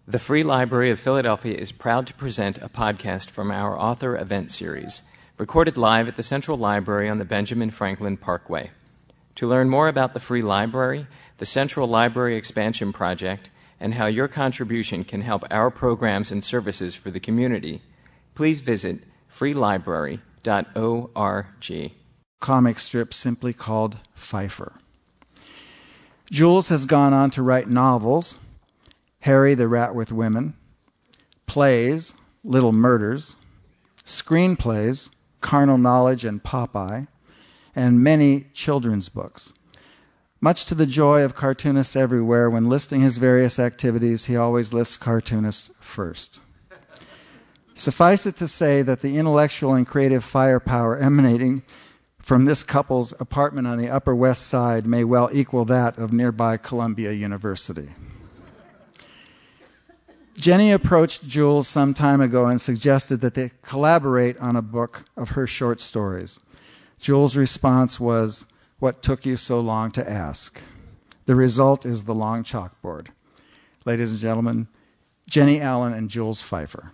The Free Library of Philadelphia is proud to present a podcast from our author event series, recorded live at the Central Library on the Benjamin Franklin Parkway. To learn more about the Free Library, the Central Library Expansion Project, and how your contribution can help our programs and services for the community, please visit freelibrary.org. Comic strip simply called Pfeiffer. Jules has gone on to write novels, Harry the Rat with Women, plays, Little Murders, screenplays, Carnal Knowledge and Popeye, and many children's books. Much to the joy of cartoonists everywhere, when listing his various activities, he always lists cartoonists first. Suffice it to say that the intellectual and creative firepower emanating from this couple's apartment on the Upper West Side may well equal that of nearby Columbia University. Jenny approached Jules some time ago and suggested that they collaborate on a book of her short stories. Jules' response was, "What took you so long to ask?" The result is The Long Chalkboard. Ladies and gentlemen, Jenny Allen and Jules Pfeiffer.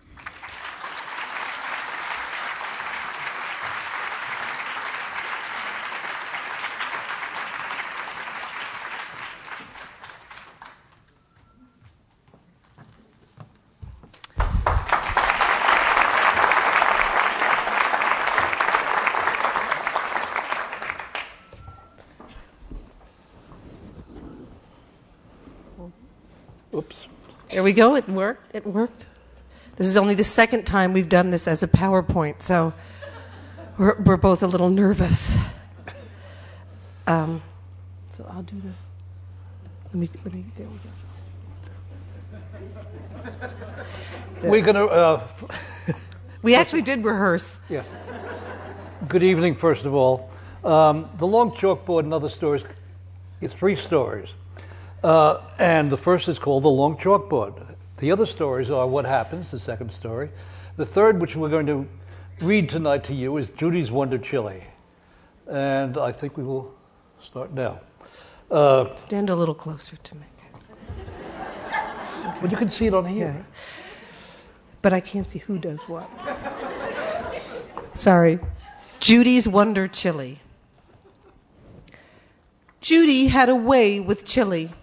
Oops. There we go. It worked. It worked. This is only the second time we've done this as a PowerPoint, so we're both a little nervous. So I'll do the. Let me. There we go. We're going to. We actually did rehearse. Yeah. Good evening, first of all. The Long Chalkboard and Other Stories is 3 stories. And the first is called The Long Chalkboard. The other stories are What Happens, the second story. The third, which we're going to read tonight to you, is Judy's Wonder Chili. And I think we will start now. Stand a little closer to me. But you can see it on here. Yeah. But I can't see who does what. Sorry. Judy's Wonder Chili. Judy had a way with chili.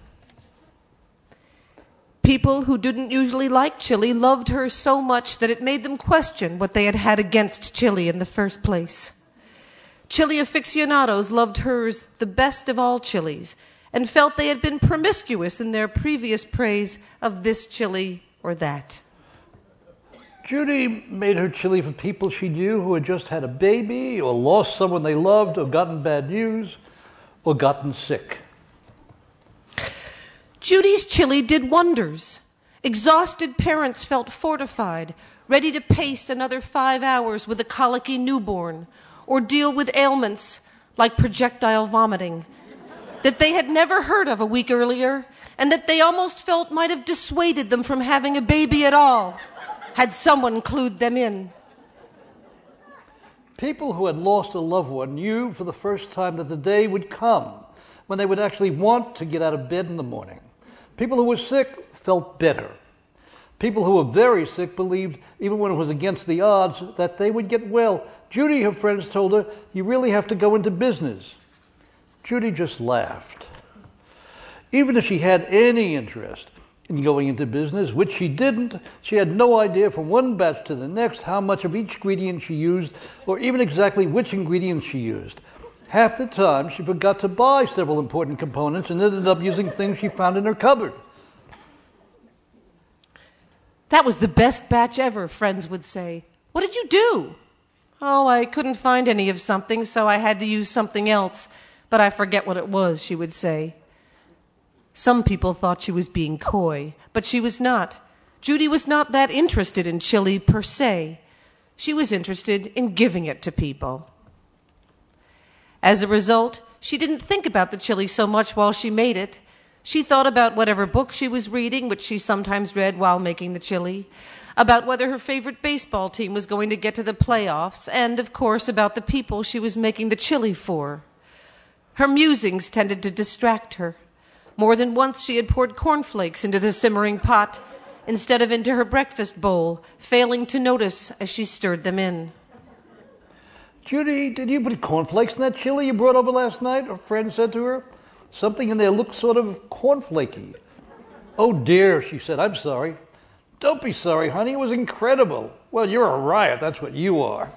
People who didn't usually like chili loved her so much that it made them question what they had had against chili in the first place. Chili aficionados loved hers the best of all chilies and felt they had been promiscuous in their previous praise of this chili or that. Judy made her chili for people she knew who had just had a baby or lost someone they loved or gotten bad news or gotten sick. Judy's chili did wonders. Exhausted parents felt fortified, ready to pace another 5 hours with a colicky newborn or deal with ailments like projectile vomiting that they had never heard of a week earlier and that they almost felt might have dissuaded them from having a baby at all had someone clued them in. People who had lost a loved one knew for the first time that the day would come when they would actually want to get out of bed in the morning. People who were sick felt better. People who were very sick believed, even when it was against the odds, that they would get well. Judy, her friends told her, "You really have to go into business." Judy just laughed. Even if she had any interest in going into business, which she didn't, she had no idea from one batch to the next how much of each ingredient she used, or even exactly which ingredients she used. Half the time, she forgot to buy several important components and ended up using things she found in her cupboard. That was the best batch ever, friends would say. What did you do? Oh, I couldn't find any of something, so I had to use something else. But I forget what it was, she would say. Some people thought she was being coy, but she was not. Judy was not that interested in chili per se. She was interested in giving it to people. As a result, she didn't think about the chili so much while she made it. She thought about whatever book she was reading, which she sometimes read while making the chili, about whether her favorite baseball team was going to get to the playoffs, and, of course, about the people she was making the chili for. Her musings tended to distract her. More than once she had poured cornflakes into the simmering pot instead of into her breakfast bowl, failing to notice as she stirred them in. Judy, did you put cornflakes in that chili you brought over last night? Her friend said to her. Something in there looked sort of cornflaky. Oh dear, she said, I'm sorry. Don't be sorry, honey, it was incredible. Well, you're a riot, that's what you are.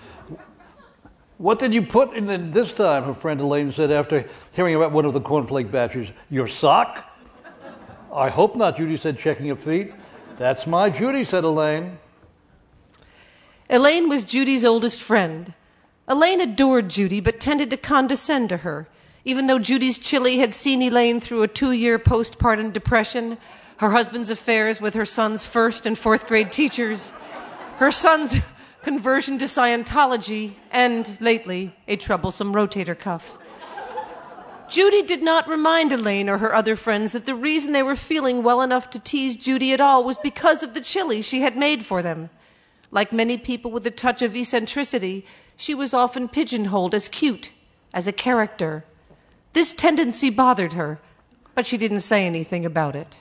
What did you put in it this time, her friend Elaine said after hearing about one of the cornflake batches. Your sock? I hope not, Judy said, checking her feet. That's my Judy, said Elaine. Elaine was Judy's oldest friend. Elaine adored Judy, but tended to condescend to her, even though Judy's chili had seen Elaine through a 2-year postpartum depression, her husband's affairs with her son's 1st and 4th grade teachers, her son's conversion to Scientology, and, lately, a troublesome rotator cuff. Judy did not remind Elaine or her other friends that the reason they were feeling well enough to tease Judy at all was because of the chili she had made for them. Like many people with a touch of eccentricity, she was often pigeonholed as cute, as a character. This tendency bothered her, but she didn't say anything about it.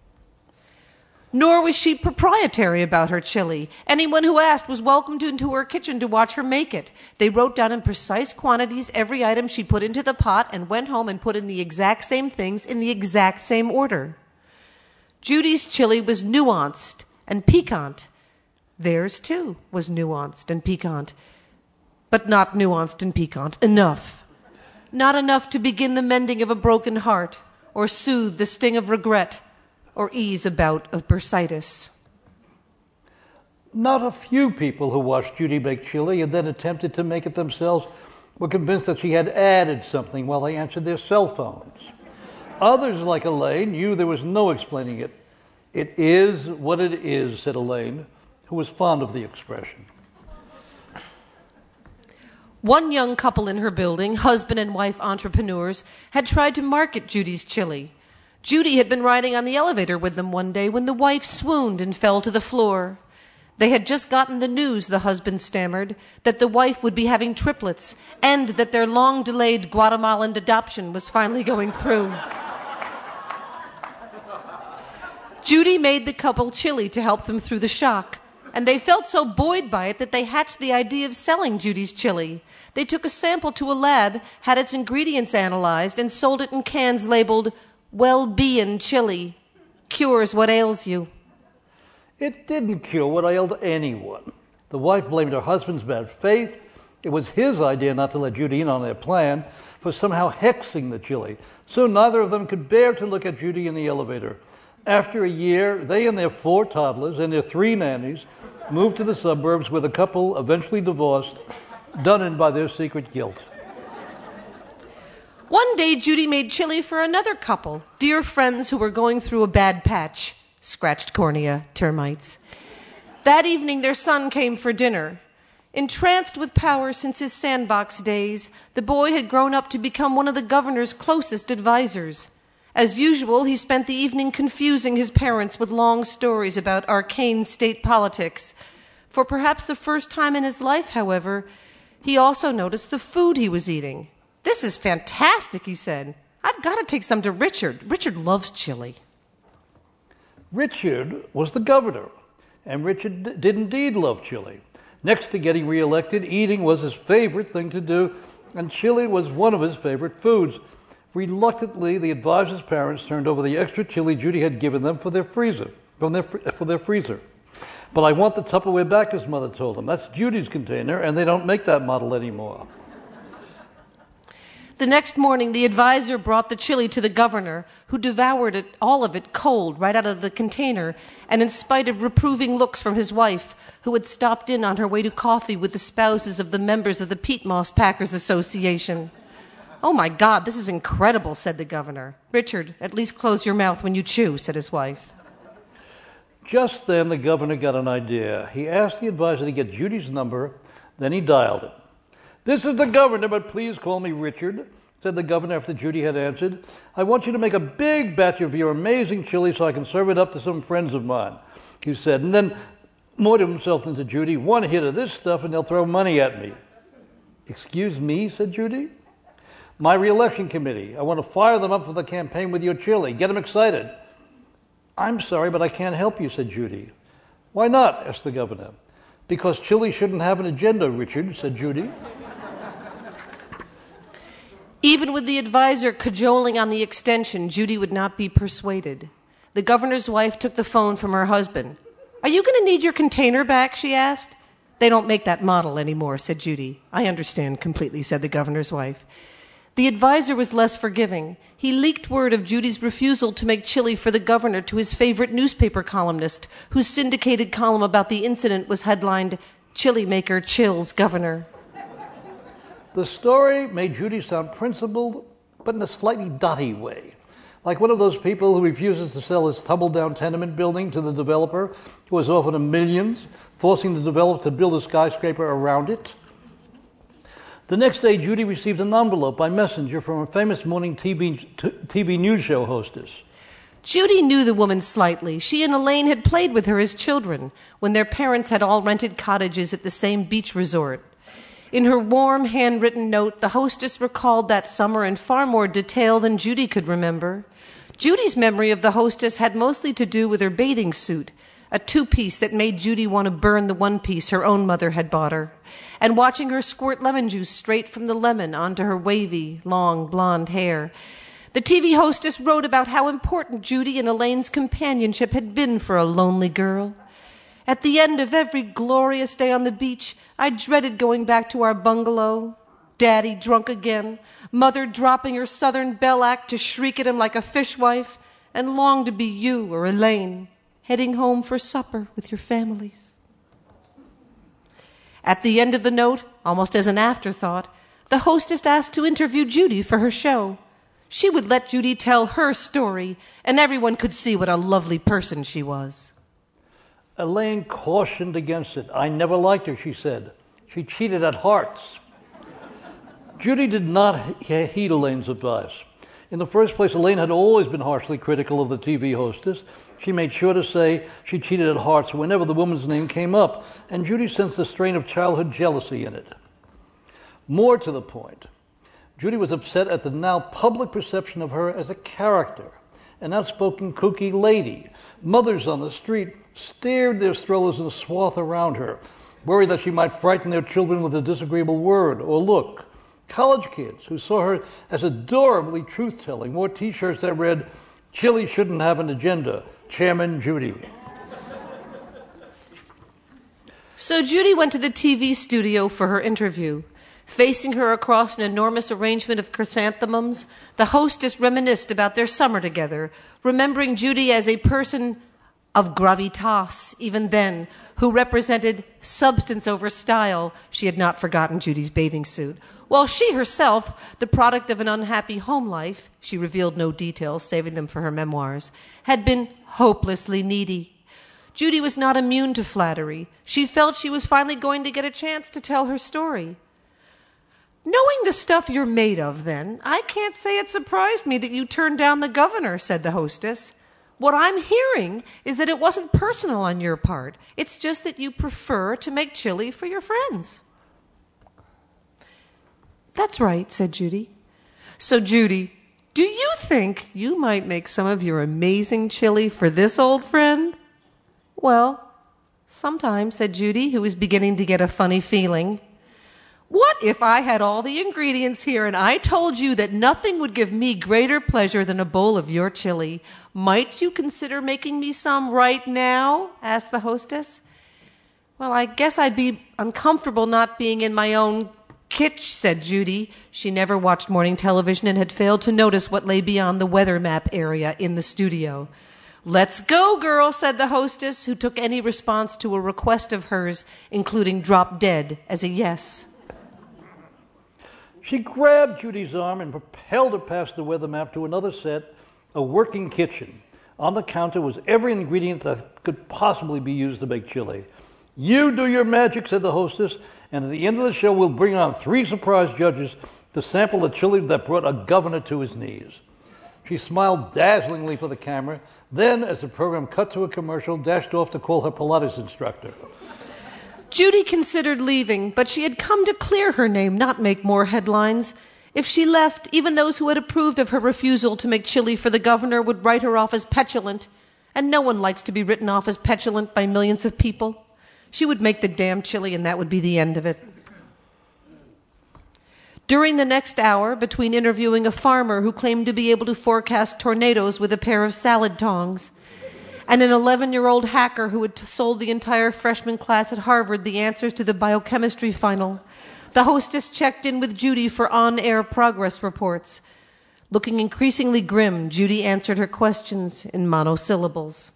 Nor was she proprietary about her chili. Anyone who asked was welcomed into her kitchen to watch her make it. They wrote down in precise quantities every item she put into the pot and went home and put in the exact same things in the exact same order. Judy's chili was nuanced and piquant. Theirs, too, was nuanced and piquant, but not nuanced and piquant enough. Not enough to begin the mending of a broken heart, or soothe the sting of regret, or ease a bout of bursitis. Not a few people who watched Judy make chili and then attempted to make it themselves were convinced that she had added something while they answered their cell phones. Others, like Elaine, knew there was no explaining it. It is what it is, said Elaine, who was fond of the expression. One young couple in her building, husband and wife entrepreneurs, had tried to market Judy's chili. Judy had been riding on the elevator with them one day when the wife swooned and fell to the floor. They had just gotten the news, the husband stammered, that the wife would be having triplets and that their long-delayed Guatemalan adoption was finally going through. Judy made the couple chili to help them through the shock, and they felt so buoyed by it that they hatched the idea of selling Judy's chili. They took a sample to a lab, had its ingredients analyzed, and sold it in cans labeled well-being chili. Cures what ails you. It didn't cure what ailed anyone. The wife blamed her husband's bad faith. It was his idea not to let Judy in on their plan for somehow hexing the chili. So neither of them could bear to look at Judy in the elevator. After a year, they and their 4 toddlers and their 3 nannies moved to the suburbs where the couple eventually divorced, done in by their secret guilt. One day, Judy made chili for another couple, dear friends who were going through a bad patch. Scratched cornea, termites. That evening, their son came for dinner. Entranced with power since his sandbox days, the boy had grown up to become one of the governor's closest advisors. As usual, he spent the evening confusing his parents with long stories about arcane state politics. For perhaps the first time in his life, however, he also noticed the food he was eating. "This is fantastic," he said. "I've got to take some to Richard. Richard loves chili." Richard was the governor, and Richard did indeed love chili. Next to getting reelected, eating was his favorite thing to do, and chili was one of his favorite foods. Reluctantly, the advisor's parents turned over the extra chili Judy had given them for their freezer. "But I want the Tupperware back," his mother told him. "That's Judy's container, and they don't make that model anymore." The next morning, the advisor brought the chili to the governor, who devoured it, all of it cold, right out of the container, and in spite of reproving looks from his wife, who had stopped in on her way to coffee with the spouses of the members of the Peat Moss Packers Association. "Oh, my God, this is incredible," said the governor. "Richard, at least close your mouth when you chew," said his wife. Just then, the governor got an idea. He asked the advisor to get Judy's number, then he dialed it. "This is the governor, but please call me Richard," said the governor after Judy had answered. "I want you to make a big batch of your amazing chili so I can serve it up to some friends of mine," he said, and then more to himself than to Judy, "One hit of this stuff and they'll throw money at me." "Excuse me," said Judy. "My re-election committee. I want to fire them up for the campaign with your chili. Get them excited." "I'm sorry, but I can't help you," said Judy. "Why not?" asked the governor. "Because chili shouldn't have an agenda, Richard," said Judy. Even with the advisor cajoling on the extension, Judy would not be persuaded. The governor's wife took the phone from her husband. "Are you going to need your container back?" she asked. "They don't make that model anymore," said Judy. "I understand completely," said the governor's wife. The advisor was less forgiving. He leaked word of Judy's refusal to make chili for the governor to his favorite newspaper columnist, whose syndicated column about the incident was headlined, "Chili Maker Chills Governor." The story made Judy sound principled, but in a slightly dotty way, like one of those people who refuses to sell his tumble-down tenement building to the developer who has offered him millions, forcing the developer to build a skyscraper around it. The next day, Judy received an envelope by messenger from a famous morning TV news show hostess. Judy knew the woman slightly. She and Elaine had played with her as children when their parents had all rented cottages at the same beach resort. In her warm, handwritten note, the hostess recalled that summer in far more detail than Judy could remember. Judy's memory of the hostess had mostly to do with her bathing suit, a two-piece that made Judy want to burn the one piece her own mother had bought her, and watching her squirt lemon juice straight from the lemon onto her wavy, long, blonde hair. The TV hostess wrote about how important Judy and Elaine's companionship had been for a lonely girl. "At the end of every glorious day on the beach, I dreaded going back to our bungalow. Daddy drunk again, Mother dropping her Southern belle act to shriek at him like a fishwife, and longed to be you or Elaine, heading home for supper with your families." At the end of the note, almost as an afterthought, the hostess asked to interview Judy for her show. She would let Judy tell her story, and everyone could see what a lovely person she was. Elaine cautioned against it. "I never liked her," she said. "She cheated at hearts." Judy did not heed Elaine's advice. In the first place, Elaine had always been harshly critical of the TV hostess. She made sure to say she cheated at hearts whenever the woman's name came up, and Judy sensed a strain of childhood jealousy in it. More to the point, Judy was upset at the now public perception of her as a character, an outspoken, kooky lady. Mothers on the street stared their strollers in a swath around her, worried that she might frighten their children with a disagreeable word or look. College kids who saw her as adorably truth-telling wore T-shirts that read, "Chili shouldn't have an agenda, Chairman Judy." So Judy went to the TV studio for her interview. Facing her across an enormous arrangement of chrysanthemums, the hostess reminisced about their summer together, remembering Judy as a person of gravitas, even then, who represented substance over style. She had not forgotten Judy's bathing suit. While she herself, the product of an unhappy home life, she revealed no details, saving them for her memoirs, had been hopelessly needy. Judy was not immune to flattery. She felt she was finally going to get a chance to tell her story. "Knowing the stuff you're made of, then, I can't say it surprised me that you turned down the governor," said the hostess. "What I'm hearing is that it wasn't personal on your part. It's just that you prefer to make chili for your friends." "That's right," said Judy. "So, Judy, do you think you might make some of your amazing chili for this old friend?" "Well, sometimes," said Judy, who was beginning to get a funny feeling. "What if I had all the ingredients here and I told you that nothing would give me greater pleasure than a bowl of your chili? Might you consider making me some right now?" asked the hostess. "Well, I guess I'd be uncomfortable not being in my own kitch," said Judy. She never watched morning television and had failed to notice what lay beyond the weather map area in the studio. "Let's go, girl," said the hostess, who took any response to a request of hers, including drop dead, as a yes. She grabbed Judy's arm and propelled her past the weather map to another set, a working kitchen. On the counter was every ingredient that could possibly be used to make chili. "You do your magic," said the hostess, "and at the end of the show we'll bring on 3 surprise judges to sample the chili that brought a governor to his knees." She smiled dazzlingly for the camera, then, as the program cut to a commercial, dashed off to call her Pilates instructor. Judy considered leaving, but she had come to clear her name, not make more headlines. If she left, even those who had approved of her refusal to make chili for the governor would write her off as petulant, and no one likes to be written off as petulant by millions of people. She would make the damn chili, and that would be the end of it. During the next hour, between interviewing a farmer who claimed to be able to forecast tornadoes with a pair of salad tongs, and an 11-year-old hacker who had sold the entire freshman class at Harvard the answers to the biochemistry final, the hostess checked in with Judy for on-air progress reports. Looking increasingly grim, Judy answered her questions in monosyllables.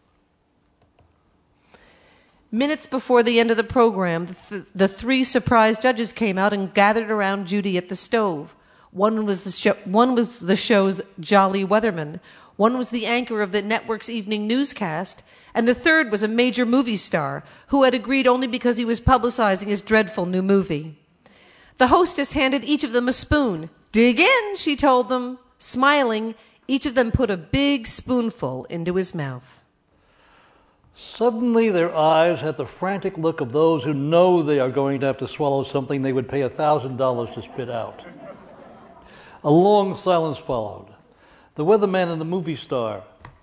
Minutes before the end of the program, the three surprise judges came out and gathered around Judy at the stove. One was the show's jolly weatherman, one was the anchor of the network's evening newscast, and the third was a major movie star who had agreed only because he was publicizing his dreadful new movie. The hostess handed each of them a spoon. "Dig in," she told them. Smiling, each of them put a big spoonful into his mouth. Suddenly their eyes had the frantic look of those who know they are going to have to swallow something they would pay $1,000 to spit out. A long silence followed. The weatherman and the movie star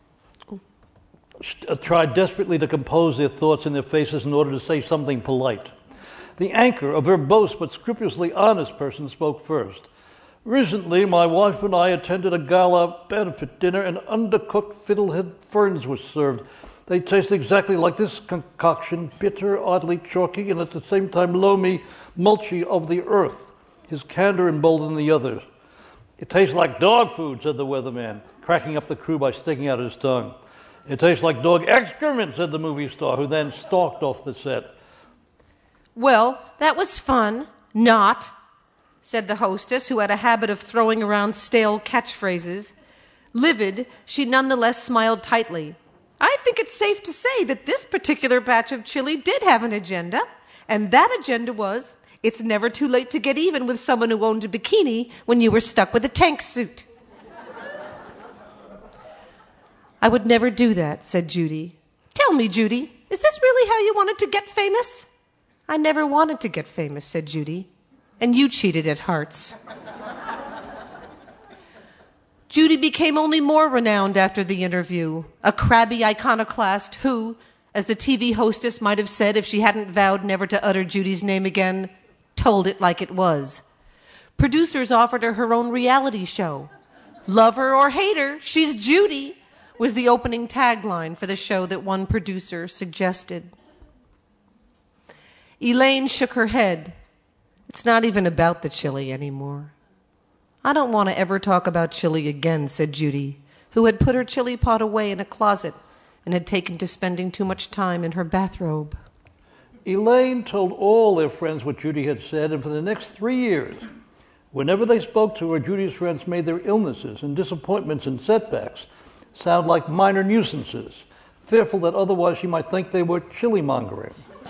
tried desperately to compose their thoughts in their faces in order to say something polite. The anchor, a verbose but scrupulously honest person, spoke first. "Recently, my wife and I attended a gala benefit dinner, and undercooked fiddlehead ferns were served. They taste exactly like this concoction, bitter, oddly chalky, and at the same time loamy, mulchy of the earth." His candor emboldened the others. "It tastes like dog food," said the weatherman, cracking up the crew by sticking out his tongue. "It tastes like dog excrement," said the movie star, who then stalked off the set. "Well, that was fun." "Not," said the hostess, who had a habit of throwing around stale catchphrases. Livid, she nonetheless smiled tightly. "I think it's safe to say that this particular batch of chili did have an agenda, and that agenda was, it's never too late to get even with someone who owned a bikini when you were stuck with a tank suit." "I would never do that," said Judy. "Tell me, Judy, is this really how you wanted to get famous?" "I never wanted to get famous," said Judy. "And you cheated at Hearts." Judy became only more renowned after the interview, a crabby iconoclast who, as the TV hostess might have said if she hadn't vowed never to utter Judy's name again, told it like it was. Producers offered her own reality show. "Love her or hate her, she's Judy," was the opening tagline for the show that one producer suggested. Elaine shook her head. "It's not even about the chili anymore." "I don't want to ever talk about chili again," said Judy, who had put her chili pot away in a closet and had taken to spending too much time in her bathrobe. Elaine told all their friends what Judy had said, and for the next 3 years, whenever they spoke to her, Judy's friends made their illnesses and disappointments and setbacks sound like minor nuisances, fearful that otherwise she might think they were chili-mongering.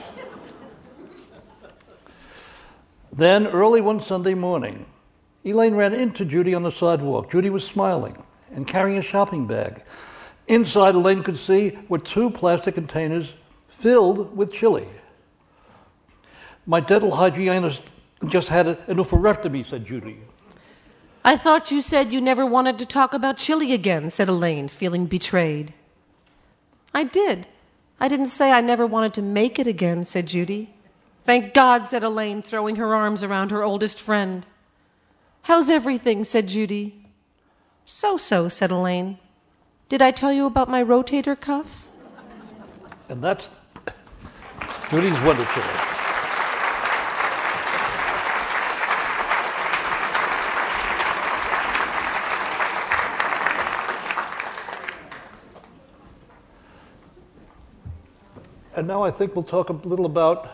Then, early one Sunday morning, Elaine ran into Judy on the sidewalk. Judy was smiling and carrying a shopping bag. Inside, Elaine could see were 2 plastic containers filled with chili. "My dental hygienist just had an oophorectomy," said Judy. "I thought you said you never wanted to talk about chili again," said Elaine, feeling betrayed. "I did. I didn't say I never wanted to make it again," said Judy. "Thank God," said Elaine, throwing her arms around her oldest friend. "How's everything?" said Judy. "So-so," said Elaine. "Did I tell you about my rotator cuff?" And that's Judy's Wonder Chili. And now I think we'll talk a little about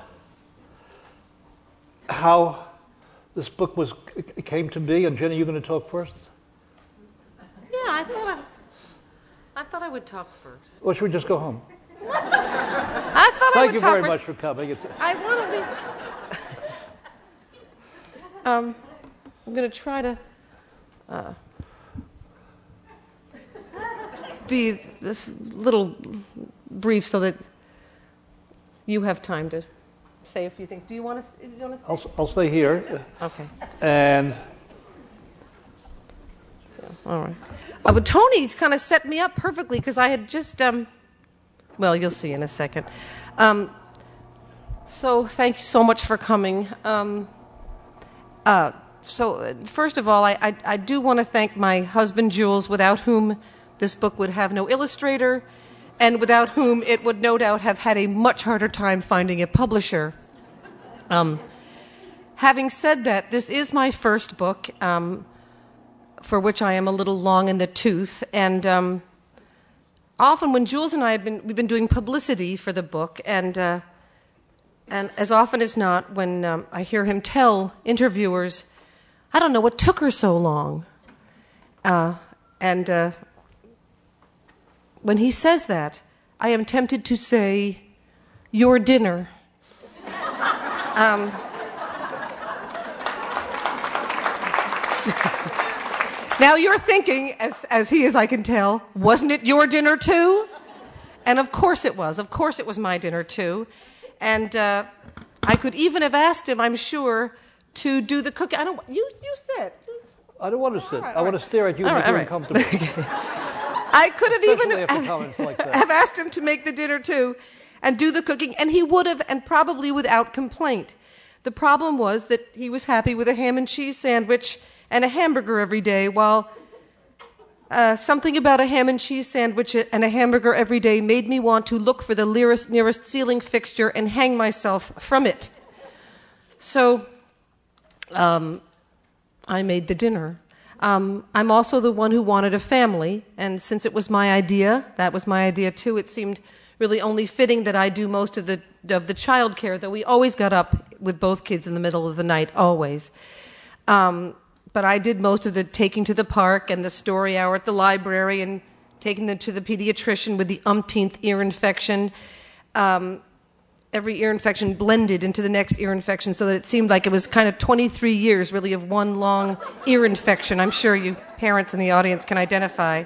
how this book came to be. And Jenny, you're going to talk first? Yeah, I thought I would talk first. Or should we just go home? I thought I would talk first. Thank you very much for coming. I want to leave. I'm going to try to be this little brief so that you have time to say a few things. Do you want to say? I'll stay here. Okay. And all right. But Tony kind of set me up perfectly because I had just Well, you'll see in a second. So thank you so much for coming. So first of all, I do want to thank my husband, Jules, without whom this book would have no illustrator, and without whom it would no doubt have had a much harder time finding a publisher. Having said that, this is my first book, for which I am a little long in the tooth, and often when Jules and I we've been doing publicity for the book, and as often as not, when I hear him tell interviewers, I don't know what took her so long. And when he says that, I am tempted to say, your dinner. Now you're thinking, as he is, I can tell, wasn't it your dinner too? And of course it was. Of course it was my dinner too. And I could even have asked him, I'm sure, to do the cooking. You sit. I don't want to sit. All right. I want to stare at you and make you uncomfortable. I could have even After comments like that. have asked him to make the dinner too and do the cooking, and he would have, and probably without complaint. The problem was that he was happy with a ham and cheese sandwich and a hamburger every day, while something about a ham and cheese sandwich and a hamburger every day made me want to look for the nearest ceiling fixture and hang myself from it. So I made the dinner. I'm also the one who wanted a family, and since it was my idea, that was my idea too, it seemed really only fitting that I do most of the child care, though we always got up with both kids in the middle of the night, always. But I did most of the taking to the park and the story hour at the library and taking them to the pediatrician with the umpteenth ear infection. Every ear infection blended into the next ear infection so that it seemed like it was kind of 23 years really of one long ear infection. I'm sure you parents in the audience can identify.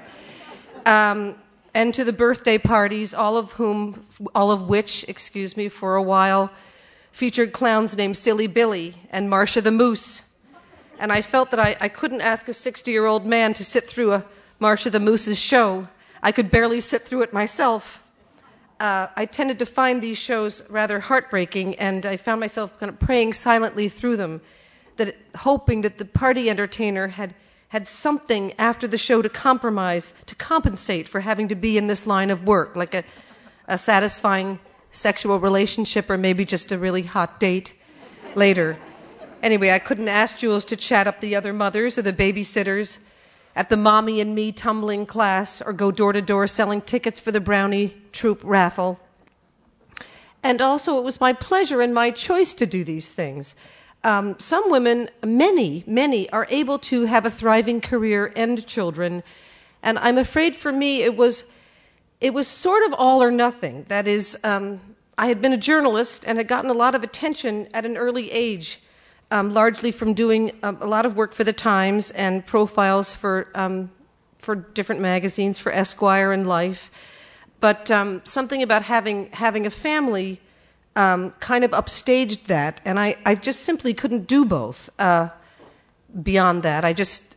And to the birthday parties, all of which, for a while, featured clowns named Silly Billy and Marcia the Moose. And I felt that I couldn't ask a 60-year-old man to sit through a Marcia the Moose's show. I could barely sit through it myself. I tended to find these shows rather heartbreaking, and I found myself kind of praying silently through them, hoping that the party entertainer had something after the show to compensate for having to be in this line of work, like a satisfying sexual relationship or maybe just a really hot date later. Anyway, I couldn't ask Jules to chat up the other mothers or the babysitters at the Mommy and Me tumbling class or go door to door selling tickets for the Brownie Troop raffle. And also, it was my pleasure and my choice to do these things. Some women, many, are able to have a thriving career and children, and I'm afraid for me it was sort of all or nothing. That is, I had been a journalist and had gotten a lot of attention at an early age, largely from doing a lot of work for the Times and profiles for different magazines, for Esquire and Life. But something about having a family kind of upstaged that, and I just simply couldn't do both. Beyond that, I just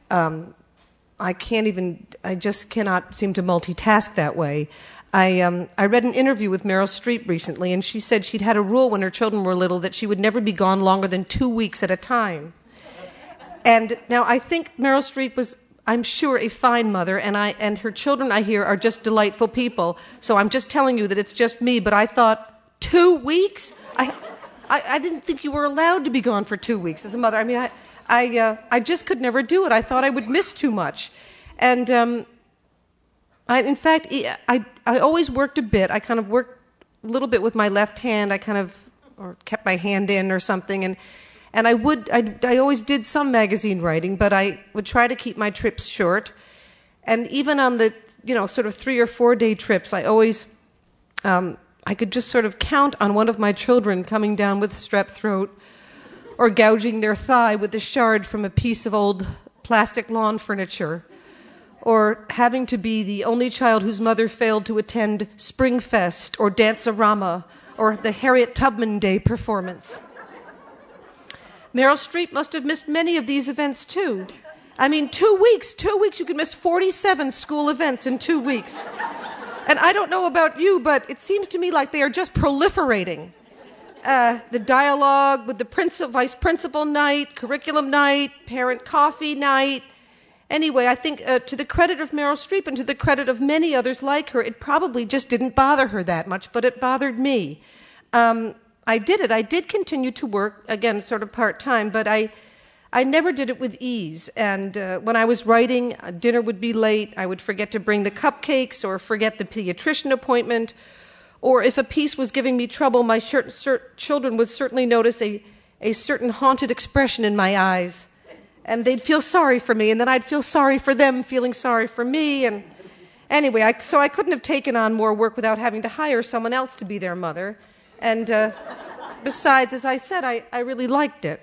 cannot seem to multitask that way. I read an interview with Meryl Streep recently, and she said she'd had a rule when her children were little that she would never be gone longer than 2 weeks at a time. And now I think Meryl Streep was, I'm sure, a fine mother, and her children, I hear, are just delightful people. So I'm just telling you that it's just me, but I thought, 2 weeks? I didn't think you were allowed to be gone for 2 weeks as a mother. I mean, I just could never do it. I thought I would miss too much. And in fact, I always worked a bit. I kind of worked a little bit with my left hand. Or kept my hand in or something. And I always did some magazine writing, but I would try to keep my trips short. And even on the, sort of 3 or 4 day trips, I always, I could just sort of count on one of my children coming down with strep throat or gouging their thigh with a shard from a piece of old plastic lawn furniture, or having to be the only child whose mother failed to attend Springfest or Dance-A-Rama or the Harriet Tubman Day performance. Meryl Streep must have missed many of these events too. I mean, 2 weeks, you could miss 47 school events in 2 weeks. And I don't know about you, but it seems to me like they are just proliferating. The dialogue with the vice principal night, curriculum night, parent coffee night. Anyway, I think to the credit of Meryl Streep and to the credit of many others like her, it probably just didn't bother her that much, but it bothered me. I did continue to work, again, sort of part-time, but I never did it with ease. And when I was writing, dinner would be late. I would forget to bring the cupcakes or forget the pediatrician appointment. Or if a piece was giving me trouble, my children would certainly notice a certain haunted expression in my eyes. And they'd feel sorry for me, and then I'd feel sorry for them feeling sorry for me. And anyway, so I couldn't have taken on more work without having to hire someone else to be their mother. And besides, as I said, I really liked it.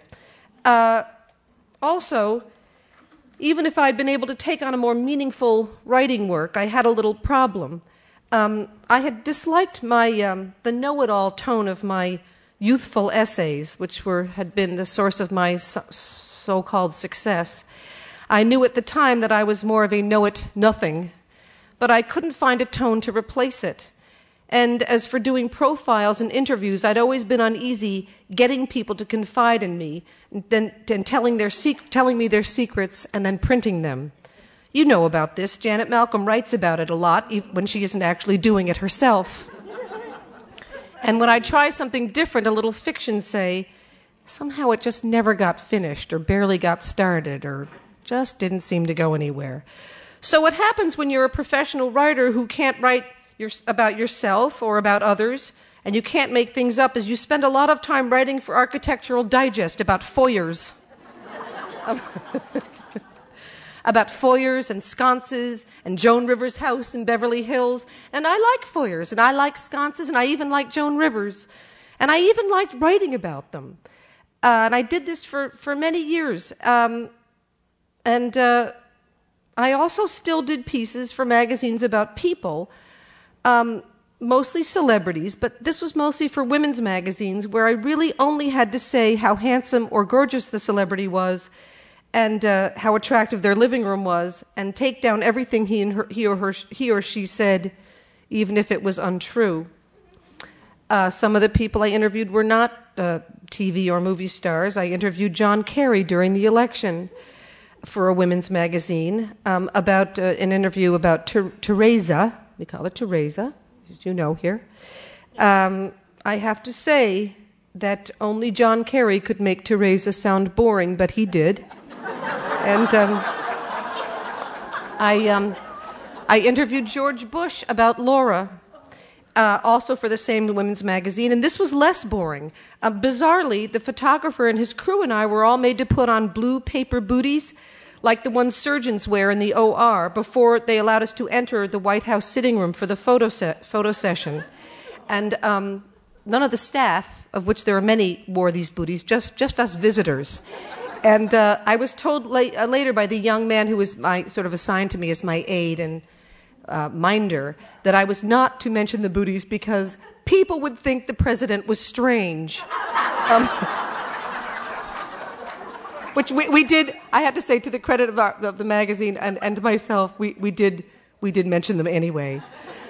Also, even if I'd been able to take on a more meaningful writing work, I had a little problem. I had disliked the know-it-all tone of my youthful essays, which had been the source of my so-called success. I knew at the time that I was more of a know-it-nothing, but I couldn't find a tone to replace it. And as for doing profiles and interviews, I'd always been uneasy getting people to confide in me, and telling me their secrets and then printing them. You know about this. Janet Malcolm writes about it a lot, even when she isn't actually doing it herself. And when I try something different, a little fiction, say, somehow it just never got finished or barely got started or just didn't seem to go anywhere. So what happens when you're a professional writer who can't write about yourself or about others, and you can't make things up, is you spend a lot of time writing for Architectural Digest about foyers. About foyers and sconces and Joan Rivers' house in Beverly Hills. And I like foyers, and I like sconces, and I even like Joan Rivers. And I even liked writing about them. And I did this for many years. I also still did pieces for magazines about people, mostly celebrities, but this was mostly for women's magazines, where I really only had to say how handsome or gorgeous the celebrity was, and how attractive their living room was, and take down everything he or she said, even if it was untrue. Some of the people I interviewed were not TV or movie stars. I interviewed John Kerry during the election for a women's magazine about an interview about Teresa. We call it Teresa, as you know here. I have to say that only John Kerry could make Teresa sound boring, but he did. And I interviewed George Bush about Laura, also for the same women's magazine, and this was less boring. Bizarrely, the photographer and his crew and I were all made to put on blue paper booties, like the ones surgeons wear in the OR, before they allowed us to enter the White House sitting room for the photo session. And none of the staff, of which there were many, wore these booties, just us visitors. And I was told later by the young man who was assigned to me as my aide and minder, that I was not to mention the booties because people would think the president was strange. Which we did, I have to say, to the credit of the magazine and myself, we did mention them anyway.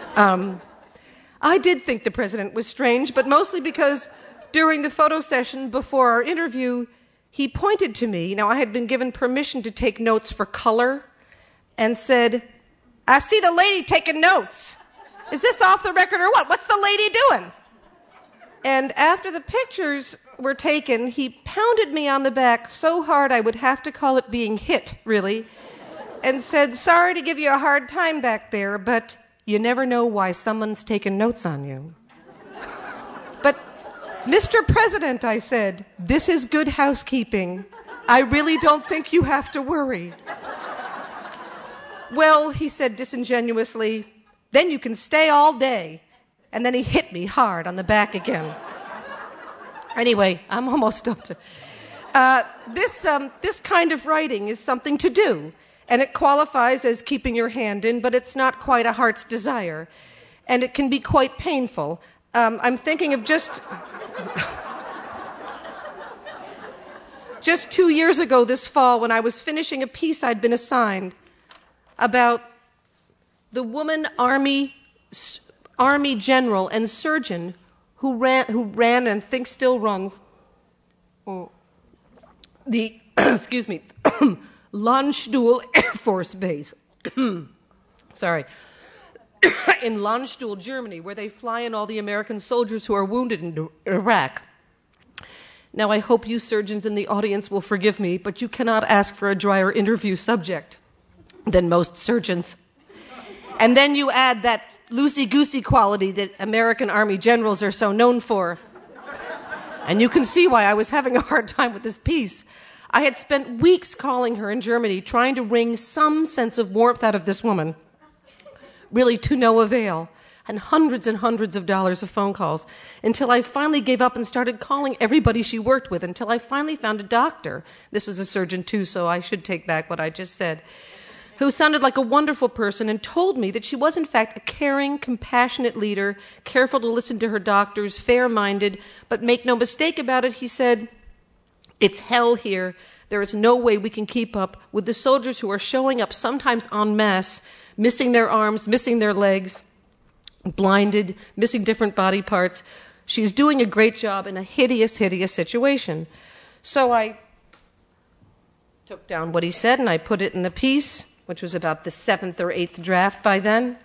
I did think the president was strange, but mostly because during the photo session before our interview, he pointed to me. Now, I had been given permission to take notes for color and said, "I see the lady taking notes. Is this off the record or what? What's the lady doing?" And after the pictures were taken, he pounded me on the back so hard I would have to call it being hit, really, and said, "Sorry to give you a hard time back there, but you never know why someone's taking notes on you." "But, Mr. President," I said, "this is good housekeeping. I really don't think you have to worry." "Well," he said disingenuously, "then you can stay all day." And then he hit me hard on the back again. Anyway, I'm almost done. This kind of writing is something to do, and it qualifies as keeping your hand in, but it's not quite a heart's desire, and it can be quite painful. I'm thinking of just 2 years ago this fall when I was finishing a piece I'd been assigned about the woman Army Army general and surgeon who ran and think still runs the Landstuhl Air Force Base. Sorry. In Landstuhl, Germany, where they fly in all the American soldiers who are wounded in Iraq. Now, I hope you surgeons in the audience will forgive me, but you cannot ask for a drier interview subject than most surgeons. And then you add that loosey-goosey quality that American Army generals are so known for. And you can see why I was having a hard time with this piece. I had spent weeks calling her in Germany, trying to wring some sense of warmth out of this woman, really to no avail, and hundreds of dollars of phone calls, until I finally gave up and started calling everybody she worked with, until I finally found a doctor. This was a surgeon too, so I should take back what I just said, who sounded like a wonderful person and told me that she was in fact a caring, compassionate leader, careful to listen to her doctors, fair-minded, but make no mistake about it, he said, it's hell here. There is no way we can keep up with the soldiers who are showing up sometimes en masse, missing their arms, missing their legs, blinded, missing different body parts. She's doing a great job in a hideous, hideous situation. So I took down what he said and I put it in the piece, which was about the 7th or 8th draft by then.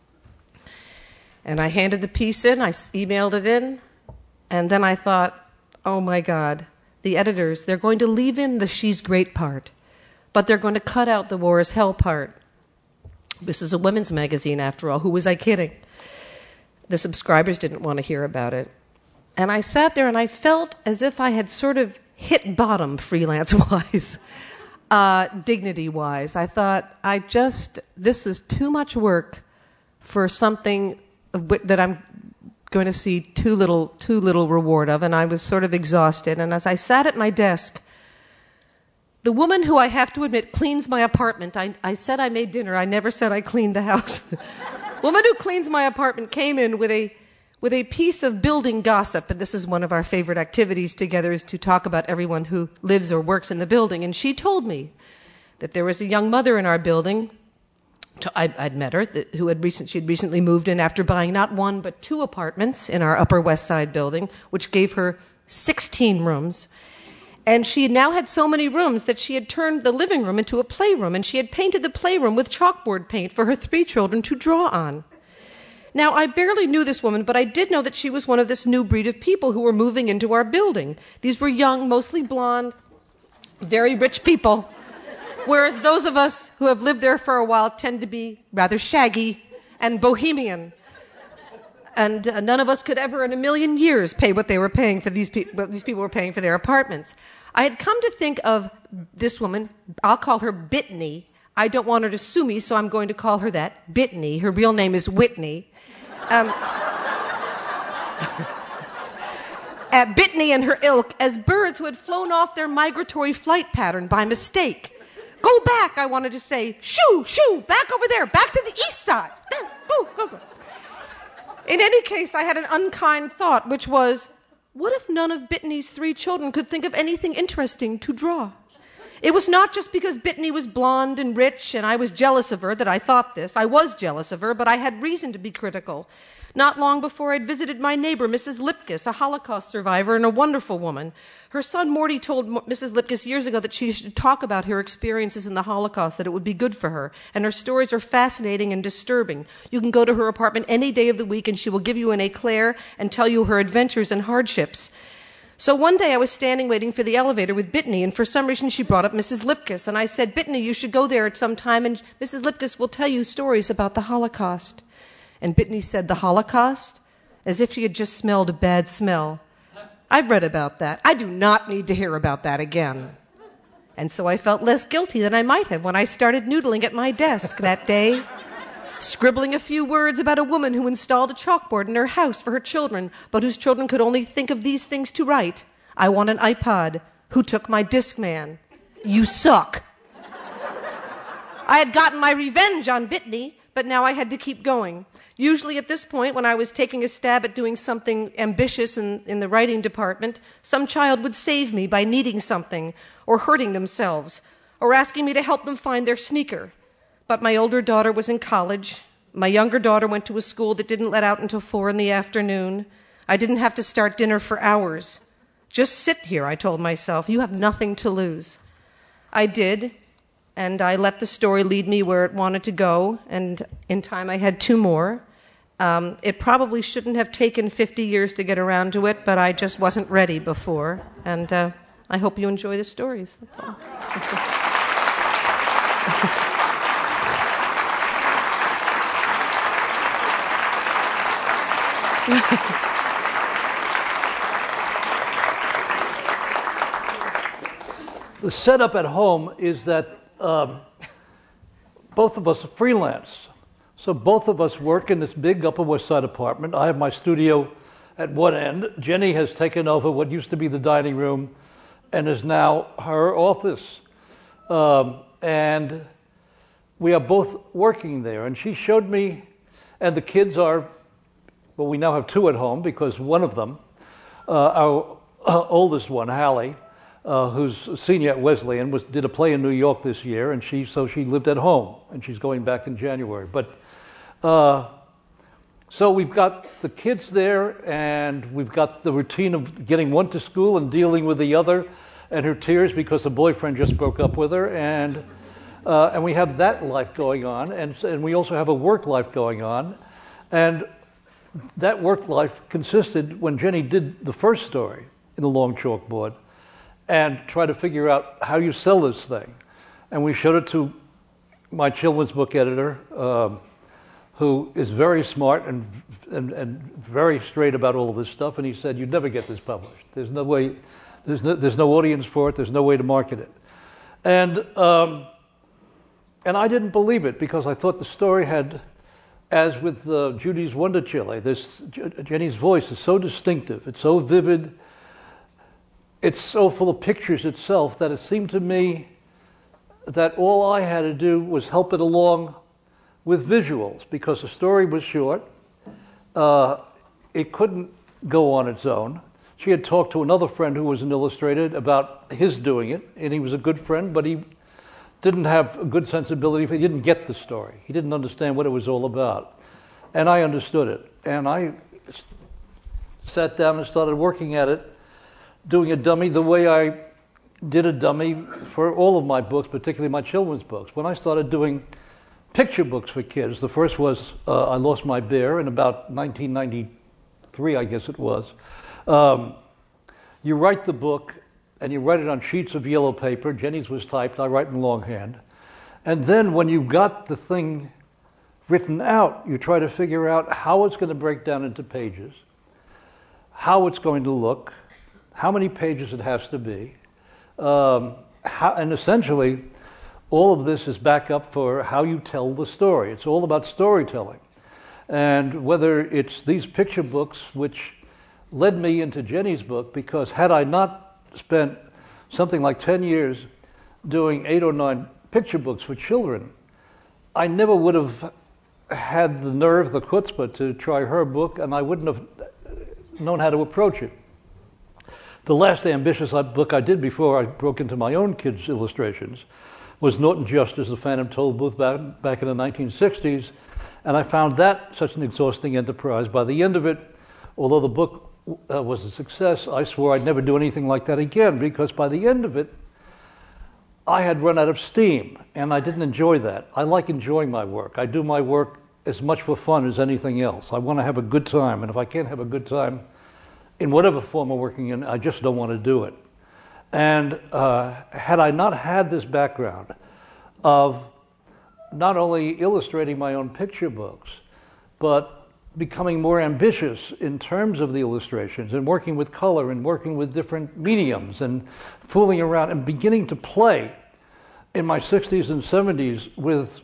And I handed the piece in, I emailed it in, and then I thought, oh my God, the editors, they're going to leave in the she's great part, but they're going to cut out the war is hell part. This is a women's magazine, after all. Who was I kidding? The subscribers didn't want to hear about it. And I sat there and I felt as if I had sort of hit bottom freelance-wise, dignity-wise. I thought, this is too much work for something that I'm going to see too little reward of, and I was sort of exhausted. And as I sat at my desk, the woman who I have to admit cleans my apartment, I said I made dinner, I never said I cleaned the house. Woman who cleans my apartment came in with a piece of building gossip, and this is one of our favorite activities together, is to talk about everyone who lives or works in the building. And she told me that there was a young mother in our building, I'd met her, she'd recently moved in after buying not one but 2 apartments in our Upper West Side building, which gave her 16 rooms. And she now had so many rooms that she had turned the living room into a playroom, and she had painted the playroom with chalkboard paint for her 3 children to draw on. Now, I barely knew this woman, but I did know that she was one of this new breed of people who were moving into our building. These were young, mostly blonde, very rich people, whereas those of us who have lived there for a while tend to be rather shaggy and bohemian. And none of us could ever in a million years pay what they were paying for these people were paying for their apartments. I had come to think of this woman, I'll call her Bitney. I don't want her to sue me, so I'm going to call her that, Bitney. Her real name is Whitney. Bitney and her ilk as birds who had flown off their migratory flight pattern by mistake. Go back, I wanted to say. Shoo, shoo, back over there, back to the east side. Go, go, go. In any case, I had an unkind thought, which was, what if none of Bitney's 3 children could think of anything interesting to draw? It was not just because Bitney was blonde and rich and I was jealous of her that I thought this. I was jealous of her, but I had reason to be critical. Not long before I'd visited my neighbor, Mrs. Lipkiss, a Holocaust survivor and a wonderful woman. Her son Morty told Mrs. Lipkiss years ago that she should talk about her experiences in the Holocaust, that it would be good for her. And her stories are fascinating and disturbing. You can go to her apartment any day of the week and she will give you an éclair and tell you her adventures and hardships. So one day I was standing waiting for the elevator with Bitney, and for some reason she brought up Mrs. Lipkiss. And I said, Bitney, you should go there at some time, and Mrs. Lipkiss will tell you stories about the Holocaust. And Bitney said, the Holocaust? As if she had just smelled a bad smell. I've read about that. I do not need to hear about that again. And so I felt less guilty than I might have when I started noodling at my desk that day, scribbling a few words about a woman who installed a chalkboard in her house for her children, but whose children could only think of these things to write. I want an iPod. Who took my Discman? You suck. I had gotten my revenge on Bitney, but now I had to keep going. Usually at this point, when I was taking a stab at doing something ambitious in the writing department, some child would save me by needing something, or hurting themselves, or asking me to help them find their sneaker. But my older daughter was in college, My younger daughter went to a school that didn't let out until 4 in the afternoon. I didn't have to start dinner for hours. Just sit here, I told myself. You have nothing to lose. I did, and I let the story lead me where it wanted to go, and in time I had 2 more. It probably shouldn't have taken 50 years to get around to it, but I just wasn't ready before, and I hope you enjoy the stories. That's all. The setup at home is that both of us are freelance. So both of us work in this big Upper West Side apartment. I have my studio at one end. Jenny has taken over what used to be the dining room and is now her office. And we are both working there. And she showed me, and the kids are, well, we now have 2 at home because one of them, our oldest one, Hallie, who's a senior at Wesleyan, did a play in New York this year, and she lived at home, and she's going back in January. But so we've got the kids there, and we've got the routine of getting one to school and dealing with the other, and her tears because her boyfriend just broke up with her, and we have that life going on, and we also have a work life going on, and that work life consisted when Jenny did the first story in the long chalkboard, and try to figure out how you sell this thing. And we showed it to my children's book editor, who is very smart and very straight about all of this stuff, and he said, "You'd never get this published. There's no way, there's no audience for it, there's no way to market it." And I didn't believe it because I thought the story had, as with Judy's Wonder Chile, Jenny's voice is so distinctive, it's so vivid, it's so full of pictures itself that it seemed to me that all I had to do was help it along with visuals because the story was short. It couldn't go on its own. She had talked to another friend who was an illustrator about his doing it, and he was a good friend, but he didn't have a good sensibility. He didn't get the story. He didn't understand what it was all about. And I understood it. And I sat down and started working at it, doing a dummy the way I did a dummy for all of my books, particularly my children's books. When I started doing picture books for kids, the first was I Lost My Bear in about 1993, I guess it was. You write the book, and you write it on sheets of yellow paper. Jenny's was typed, I write in longhand. And then when you got the thing written out, you try to figure out how it's going to break down into pages, how it's going to look, how many pages it has to be, and essentially all of this is backup for how you tell the story. It's all about storytelling. And whether it's these picture books, which led me into Jenny's book, because had I not spent something like 10 years doing 8 or 9 picture books for children, I never would have had the nerve, the chutzpah, to try her book, and I wouldn't have known how to approach it. The last ambitious book I did before I broke into my own kids' illustrations was Norton Justice, The Phantom Tollbooth, back in the 1960s, and I found that such an exhausting enterprise. By the end of it, although the book was a success, I swore I'd never do anything like that again, because by the end of it, I had run out of steam, and I didn't enjoy that. I like enjoying my work. I do my work as much for fun as anything else. I want to have a good time, and if I can't have a good time in whatever form I'm working in, I just don't want to do it. And had I not had this background of not only illustrating my own picture books, but becoming more ambitious in terms of the illustrations and working with color and working with different mediums and fooling around and beginning to play in my 60s and 70s with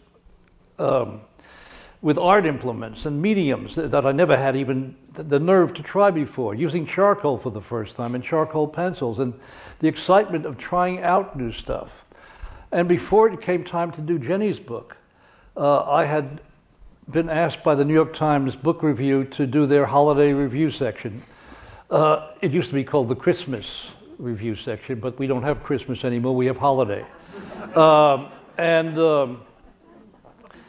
art implements and mediums that I never had even the nerve to try before, using charcoal for the first time and charcoal pencils and the excitement of trying out new stuff. And before it came time to do Jenny's book, I had been asked by the New York Times Book Review to do their holiday review section. It used to be called the Christmas review section, but we don't have Christmas anymore, we have holiday. And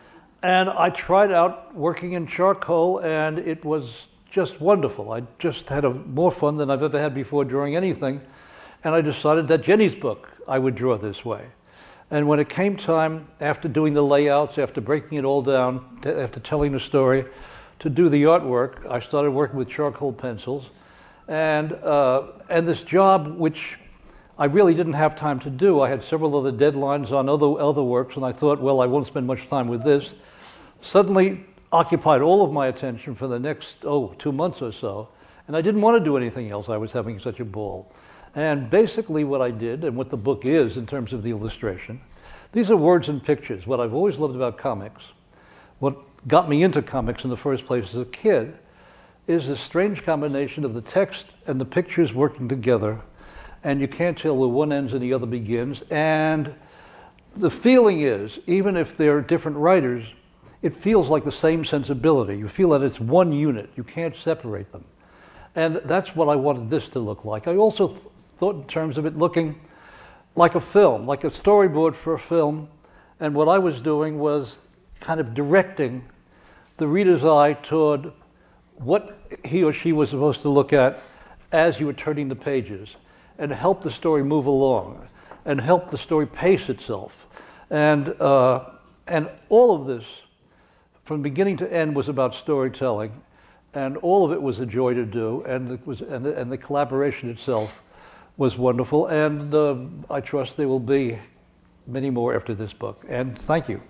And I tried out working in charcoal, and it was just wonderful. I just had more fun than I've ever had before drawing anything. And I decided that Jenny's book I would draw this way. And when it came time, after doing the layouts, after breaking it all down, after telling the story, to do the artwork, I started working with charcoal pencils. And this job, which I really didn't have time to do, I had several other deadlines on other works, and I thought, well, I won't spend much time with this, suddenly occupied all of my attention for the next, 2 months or so. And I didn't want to do anything else. I was having such a ball. And basically what I did, and what the book is in terms of the illustration, these are words and pictures. What I've always loved about comics, what got me into comics in the first place as a kid, is this strange combination of the text and the pictures working together, and you can't tell where one ends and the other begins. And the feeling is, even if they're different writers, it feels like the same sensibility. You feel that it's one unit. You can't separate them. And that's what I wanted this to look like. I also thought in terms of it looking like a film, like a storyboard for a film. And what I was doing was kind of directing the reader's eye toward what he or she was supposed to look at as you were turning the pages, and help the story move along, and help the story pace itself. And all of this, from beginning to end, was about storytelling, and all of it was a joy to do, and the collaboration itself was wonderful, and I trust there will be many more after this book. And thank you.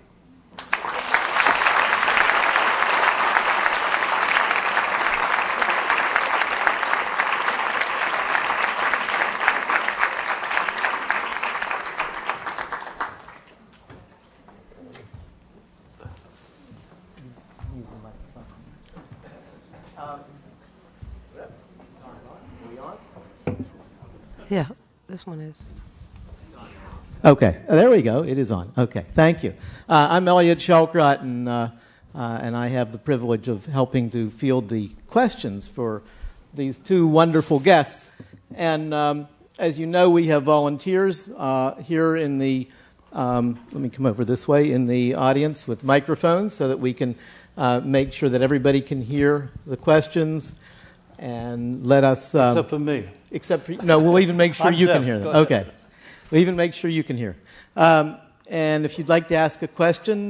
Yeah, this one is. Okay, there we go. It is on. Okay, thank you. I'm Elliot Shelkrot, and I have the privilege of helping to field the questions for these two wonderful guests. And as you know, we have volunteers here in the, let me come over this way, in the audience with microphones so that we can make sure that everybody can hear the questions. And let us... except for me. Except for... No, we'll even make sure you can hear them. Okay. We'll even make sure you can hear. And if you'd like to ask a question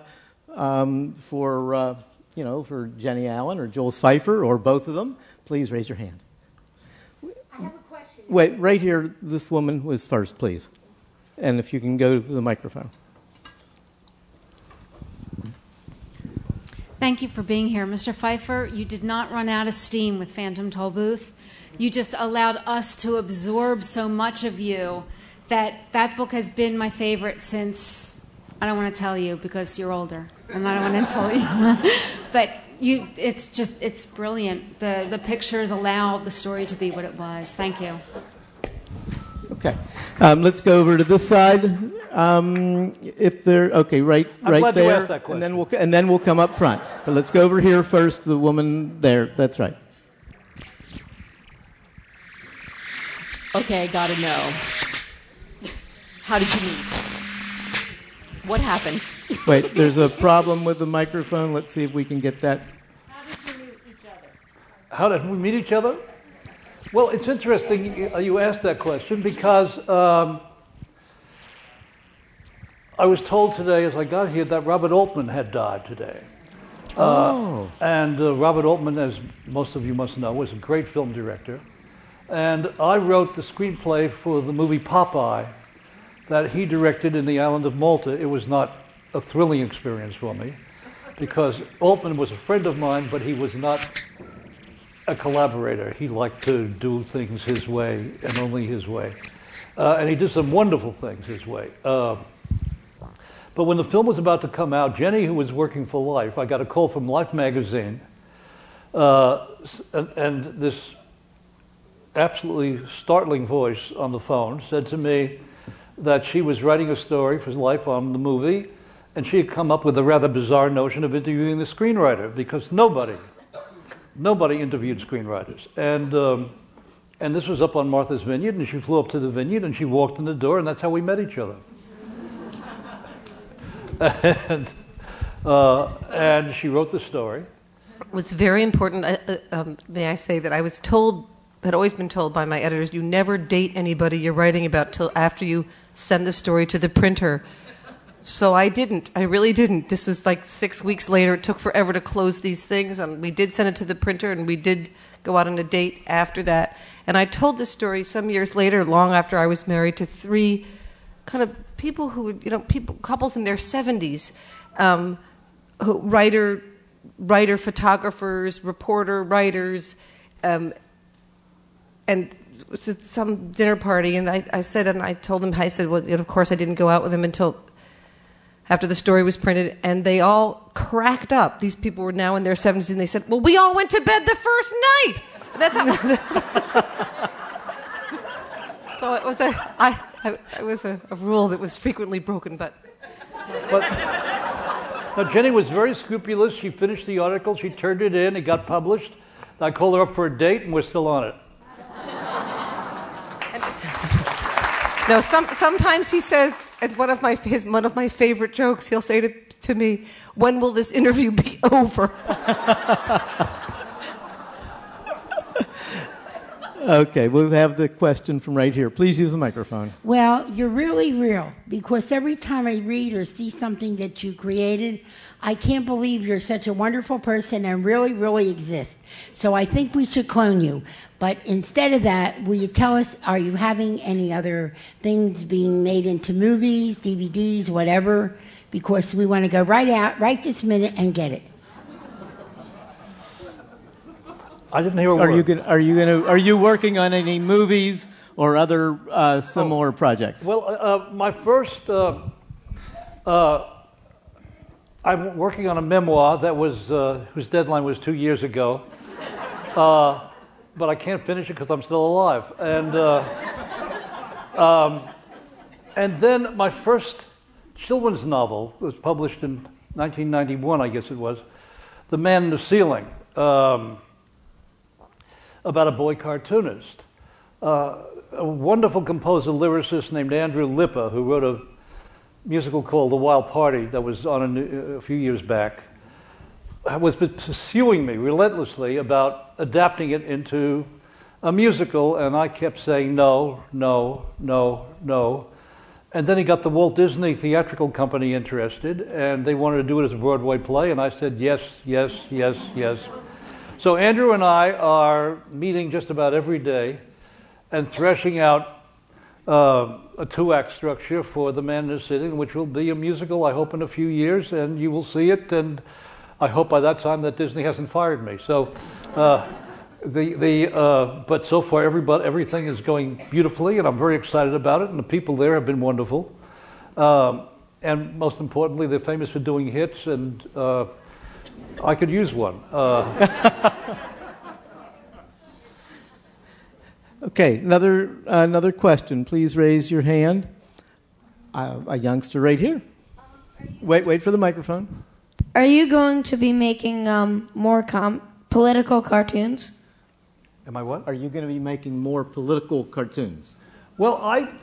for Jenny Allen or Jules Feiffer or both of them, please raise your hand. I have a question. Wait, right here, this woman was first, please. And if you can go to the microphone. Thank you for being here. Mr. Feiffer, you did not run out of steam with Phantom Tollbooth. You just allowed us to absorb so much of you that book has been my favorite since, I don't want to tell you because you're older, and I don't want to insult you. But it's brilliant. The pictures allow the story to be what it was. Thank you. Okay. Let's go over to this side. If they're okay, right glad there, you asked that question. and then we'll come up front. But let's go over here first. The woman there. That's right. Okay, I gotta know. How did you meet? What happened? Wait, there's a problem with the microphone. Let's see if we can get that. How did we meet each other? Well, it's interesting you asked that question because I was told today as I got here that Robert Altman had died today. And Robert Altman, as most of you must know, was a great film director. And I wrote the screenplay for the movie Popeye that he directed in the island of Malta. It was not a thrilling experience for me because Altman was a friend of mine, but he was not a collaborator. He liked to do things his way and only his way. And he did some wonderful things his way. But when the film was about to come out, Jenny, who was working for Life, I got a call from Life magazine, and this absolutely startling voice on the phone said to me that she was writing a story for Life on the movie, and she had come up with a rather bizarre notion of interviewing the screenwriter because nobody interviewed screenwriters. And this was up on Martha's Vineyard, and she flew up to the vineyard, and she walked in the door, and that's how we met each other. And she wrote the story. It was very important. May I say that I was told, had always been told by my editors, you never date anybody you're writing about till after you send the story to the printer. So I didn't. I really didn't. This was like 6 weeks later. It took forever to close these things. And we did send it to the printer, and we did go out on a date after that. And I told this story some years later, long after I was married, to 3 kind of people who, couples in their 70s, writer, photographers, reporter, writers, and it was at some dinner party. And I said, and I told them, I said, well, of course I didn't go out with him until after the story was printed, and they all cracked up. These people were now in their 70s, and they said, well, we all went to bed the first night. That's how. So it was a rule that was frequently broken, but now, Jenny was very scrupulous. She finished the article. She turned it in. It got published. I called her up for a date, and we're still on it. No, sometimes he says, it's one of my favorite jokes. He'll say to me, "When will this interview be over?" Okay, we'll have the question from right here. Please use the microphone. Well, you're really real, because every time I read or see something that you created, I can't believe you're such a wonderful person and really, really exist. So I think we should clone you. But instead of that, will you tell us, are you having any other things being made into movies, DVDs, whatever? Because we want to go right out, right this minute, and get it. I didn't hear a word. Are you working on any movies or other similar projects? Well, my first, I'm working on a memoir that was whose deadline was 2 years ago, but I can't finish it because I'm still alive. And then my first children's novel was published in 1991, I guess it was, The Man in the Ceiling. About a boy cartoonist. A wonderful composer, lyricist named Andrew Lippa, who wrote a musical called The Wild Party that was on a few years back, was pursuing me relentlessly about adapting it into a musical, and I kept saying no, no, no, no. And then he got the Walt Disney Theatrical Company interested, and they wanted to do it as a Broadway play, and I said yes, yes, yes, yes. So Andrew and I are meeting just about every day and threshing out a 2-act structure for The Man in the Ceiling, which will be a musical, I hope, in a few years, and you will see it, and I hope by that time that Disney hasn't fired me. So, but so far everything is going beautifully, and I'm very excited about it, and the people there have been wonderful. And most importantly, they're famous for doing hits, and I could use one. Okay, another question. Please raise your hand. A youngster right here. Wait for the microphone. Are you going to be making more political cartoons? Am I what? Are you going to be making more political cartoons? Well,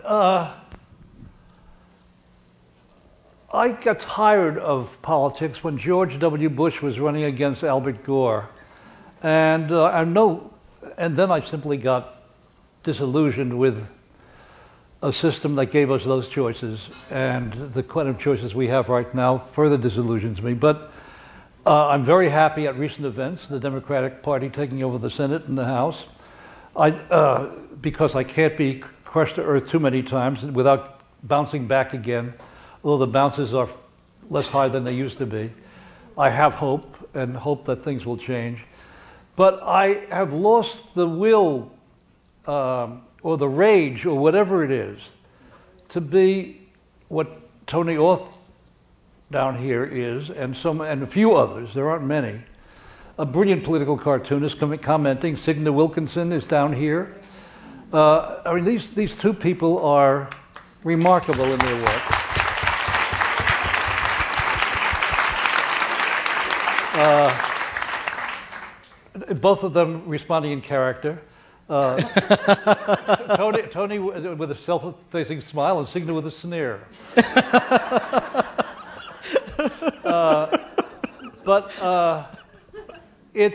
I got tired of politics when George W. Bush was running against Albert Gore, and then I simply got disillusioned with a system that gave us those choices, and the kind of choices we have right now further disillusions me. But I'm very happy at recent events, the Democratic Party taking over the Senate and the House, because I can't be crushed to earth too many times without bouncing back again. Although the bounces are less high than they used to be, I have hope and hope that things will change. But I have lost the will or the rage or whatever it is to be what Tony Auth down here is, and a few others, there aren't many. A brilliant political cartoonist commenting. Signa Wilkinson is down here. I mean, these two people are remarkable in their work. Both of them responding in character. Tony with a self-effacing smile and Signa with a sneer. But it's,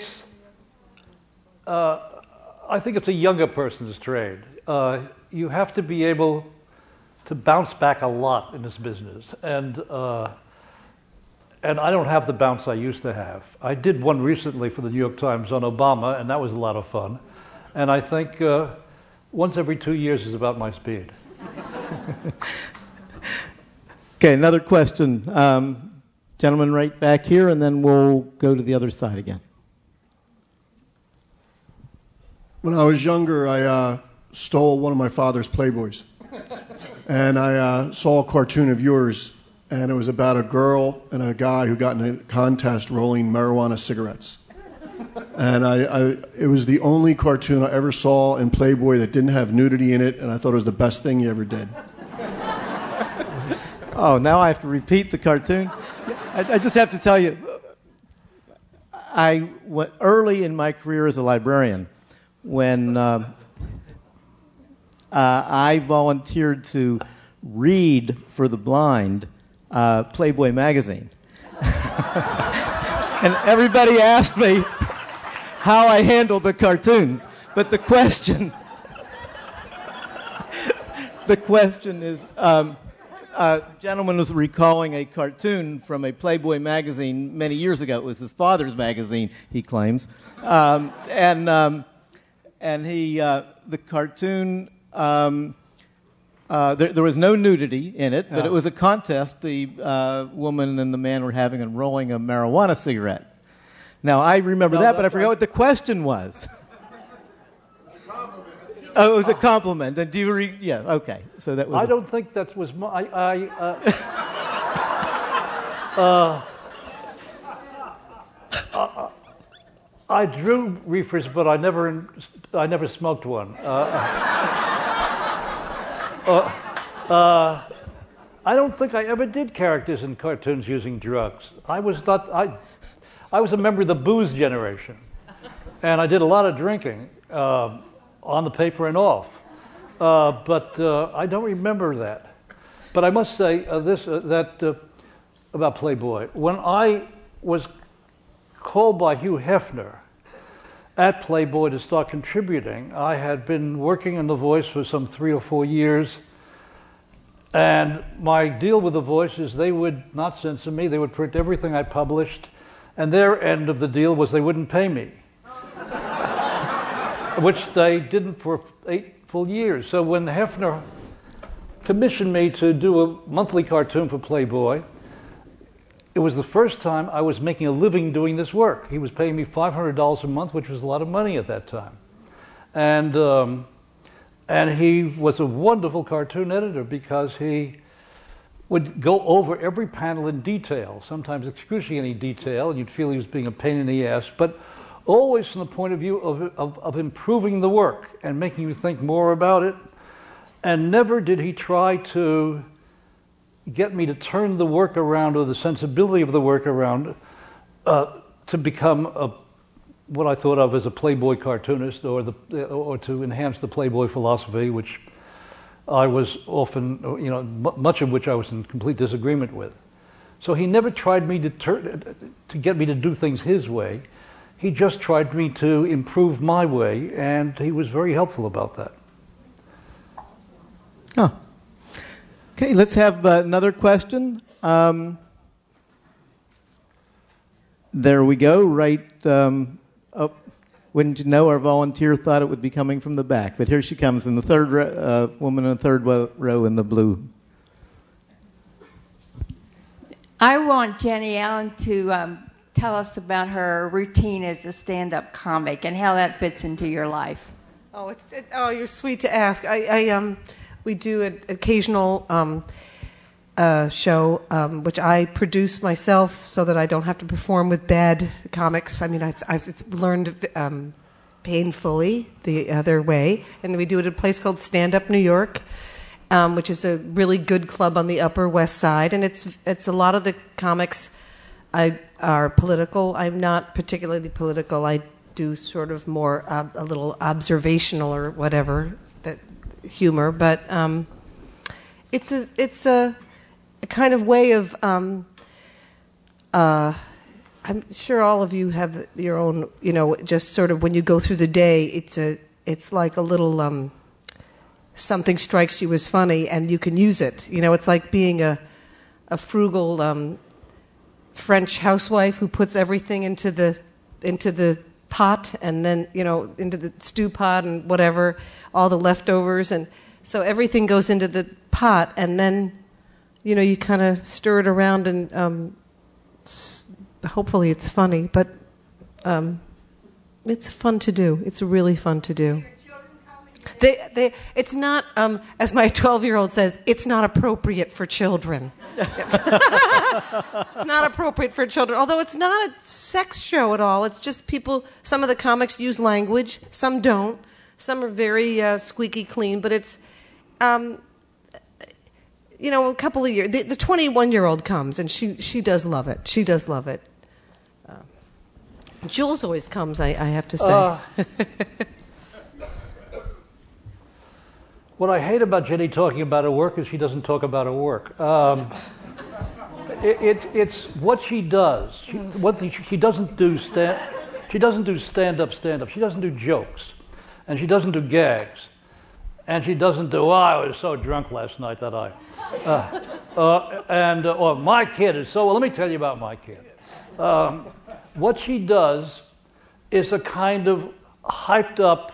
I think it's a younger person's trade. You have to be able to bounce back a lot in this business. And I don't have the bounce I used to have. I did one recently for the New York Times on Obama, and that was a lot of fun. And I think once every 2 years is about my speed. Okay, another question. Gentleman right back here, and then we'll go to the other side again. When I was younger, I stole one of my father's Playboys. And I saw a cartoon of yours, and it was about a girl and a guy who got in a contest rolling marijuana cigarettes. And it was the only cartoon I ever saw in Playboy that didn't have nudity in it, and I thought it was the best thing you ever did. Oh, now I have to repeat the cartoon? I just have to tell you, I went early in my career as a librarian when I volunteered to read for the blind Playboy magazine. And everybody asked me how I handled the cartoons. But the question is, the gentleman was recalling a cartoon from a Playboy magazine many years ago. It was his father's magazine, he claims. And the cartoon, there was no nudity in it, but it was a contest. The woman and the man were having and rolling a marijuana cigarette. Now, I remember that, but I forgot what the question was. Oh, it was a compliment. And do you yeah, okay. So that was. I don't think that was my. I drew reefers, but I never smoked one. I don't think I ever did characters in cartoons using drugs. I was a member of the booze generation, and I did a lot of drinking. On the paper and off, but I don't remember that. But I must say about Playboy. When I was called by Hugh Hefner at Playboy to start contributing, I had been working on The Voice for some 3 or 4 years, and my deal with The Voice is they would not censor me. They would print everything I published, and their end of the deal was they wouldn't pay me. Which they didn't for 8 full years. So when Hefner commissioned me to do a monthly cartoon for Playboy, it was the first time I was making a living doing this work. He was paying me $500 a month, which was a lot of money at that time. And he was a wonderful cartoon editor because he would go over every panel in detail, sometimes excruciating detail, and you'd feel he was being a pain in the ass, but always from the point of view of improving the work and making you think more about it. And never did he try to get me to turn the work around or the sensibility of the work around to become what I thought of as a Playboy cartoonist or to enhance the Playboy philosophy, which I was often, much of which I was in complete disagreement with. So he never tried me to get me to do things his way. He just tried me to improve my way, and he was very helpful about that. Oh. Okay, let's have another question. There we go, right. Wouldn't you know, our volunteer thought it would be coming from the back, but here she comes in the third woman in the third row in the blue. I want Jenny Allen to tell us about her routine as a stand-up comic and how that fits into your life. Oh, you're sweet to ask. We do an occasional show, which I produce myself so that I don't have to perform with bad comics. I mean, I've learned painfully the other way. And we do it at a place called Stand Up New York, which is a really good club on the Upper West Side. And it's a lot of the comics are political. I'm not particularly political. I do sort of more a little observational or whatever that humor, but it's a kind of way of how I'm sure all of you have your own, just sort of when you go through the day, it's like a little something strikes you as funny and you can use it. It's like being a frugal French housewife who puts everything into the pot and then, into the stew pot and whatever, all the leftovers. And so everything goes into the pot and then, you kind of stir it around and hopefully it's funny, but it's fun to do. It's really fun to do. It's not, as my 12-year-old says, it's not appropriate for children. It's not appropriate for children, although it's not a sex show at all. It's just people, some of the comics use language, some don't. Some are very squeaky clean, but it's, a couple of years. The 21-year-old comes, and she does love it. She does love it. Jules always comes, I have to say. What I hate about Jenny talking about her work is she doesn't talk about her work. It's what she does. She doesn't do stand-up. She doesn't do jokes, and she doesn't do gags, and she doesn't do. I was so drunk last night that or my kid is so. Well, let me tell you about my kid. What she does is a kind of hyped up.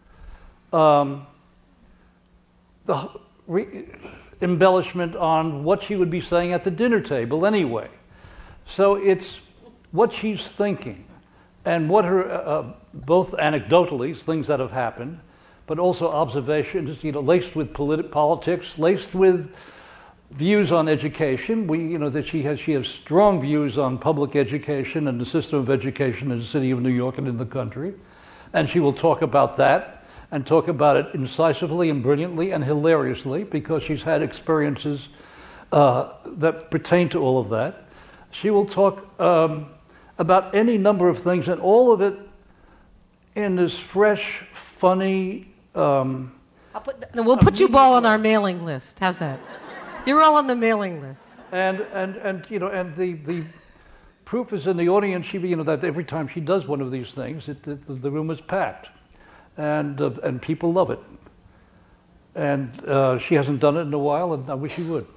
Embellishment on what she would be saying at the dinner table anyway. So it's what she's thinking and what her, both anecdotally, things that have happened, but also observations, laced with politics, laced with views on education. That she has strong views on public education and the system of education in the city of New York and in the country. And she will talk about that. And talk about it incisively and brilliantly and hilariously because she's had experiences that pertain to all of that. She will talk about any number of things, and all of it in this fresh, funny. We'll put you all on our mailing list. How's that? You're all on the mailing list. And the proof is in the audience. That every time she does one of these things, the room is packed. And people love it. And she hasn't done it in a while, and I wish she would.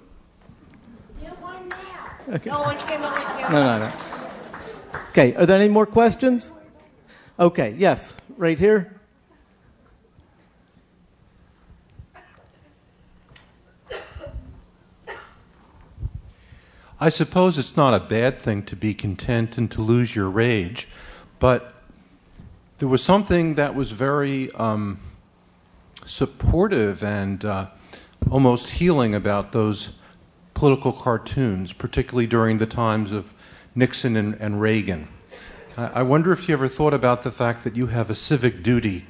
Okay. No, I can't. No. Okay, are there any more questions? Okay, yes, right here. I suppose it's not a bad thing to be content and to lose your rage, but there was something that was very supportive and almost healing about those political cartoons, particularly during the times of Nixon and Reagan. I wonder if you ever thought about the fact that you have a civic duty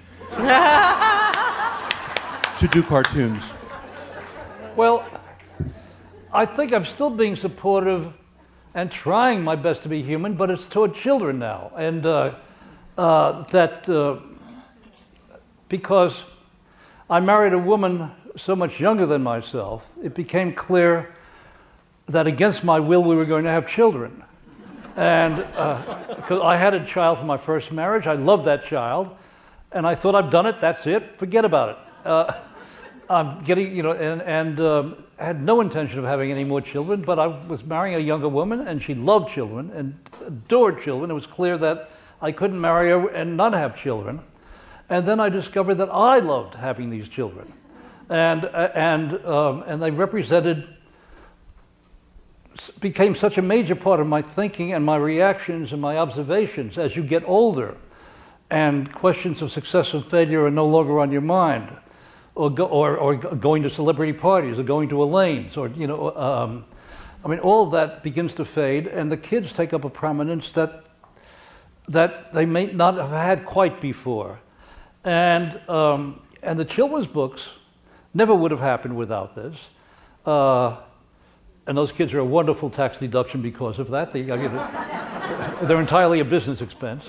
to do cartoons. Well, I think I'm still being supportive and trying my best to be human, but it's toward children now. And because I married a woman so much younger than myself, it became clear that against my will we were going to have children. And because I had a child from my first marriage, I loved that child, and I thought, I've done it, that's it, forget about it. I'm getting, had no intention of having any more children, but I was marrying a younger woman, and she loved children and adored children. It was clear that I couldn't marry her and not have children. And then I discovered that I loved having these children. And they became such a major part of my thinking and my reactions and my observations as you get older. And questions of success and failure are no longer on your mind. Or going to celebrity parties, or going to Elaine's, or, all of that begins to fade, and the kids take up a prominence that they may not have had quite before. And the children's books never would have happened without this. And those kids are a wonderful tax deduction because of that. They're entirely a business expense.